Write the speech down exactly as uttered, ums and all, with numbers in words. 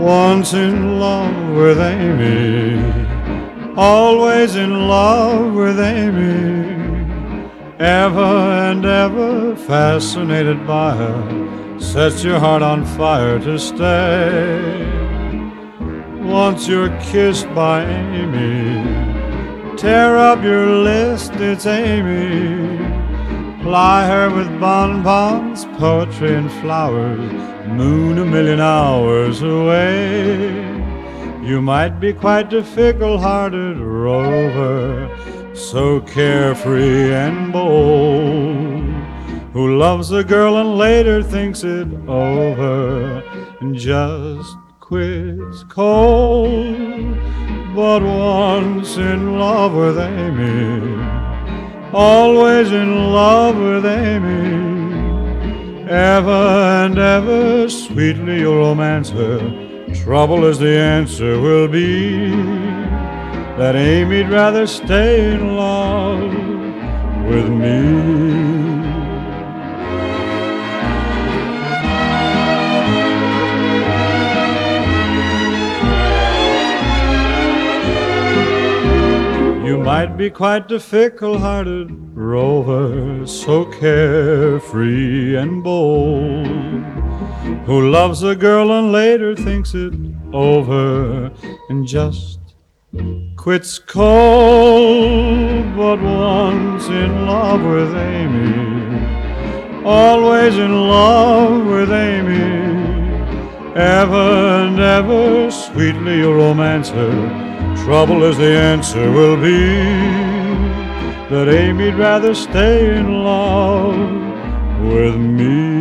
Once in love with Amy, always in love with Amy, ever and ever fascinated by her, sets your heart on fire to stay. Once you're kissed by Amy, tear up your list, it's Amy. Ply her with bonbons, poetry and flowers, moon a million hours away. You might be quite a fickle-hearted rover, so carefree and bold, who loves a girl and later thinks it over and just quits cold. But once in love with Amy, always in love with Amy, ever and ever sweetly you'll romance her. Trouble is the answer will be that Amy'd rather stay in love with me. You might be quite a fickle-hearted rover, so carefree and bold, who loves a girl and later thinks it over and just quits cold. But once in love with Amy, always in love with Amy, ever and ever sweetly you'll romance her. Trouble is the answer will be that Amy'd rather stay in love with me.